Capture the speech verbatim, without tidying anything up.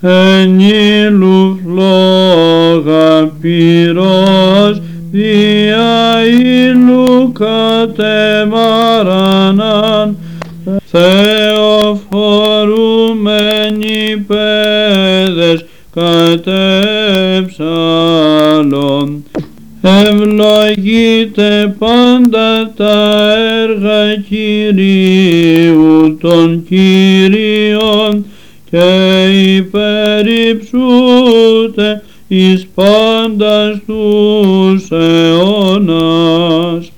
εν ήλου φλόγα πυρός, δια ήλου κατεμαρανάν, θεοφορούμενοι παιδες κατέψαλον. Ευλογείτε πάντα τα έργα Κυρίου των Κύριων και υπερυψούτε εις πάντας τους αιώνας.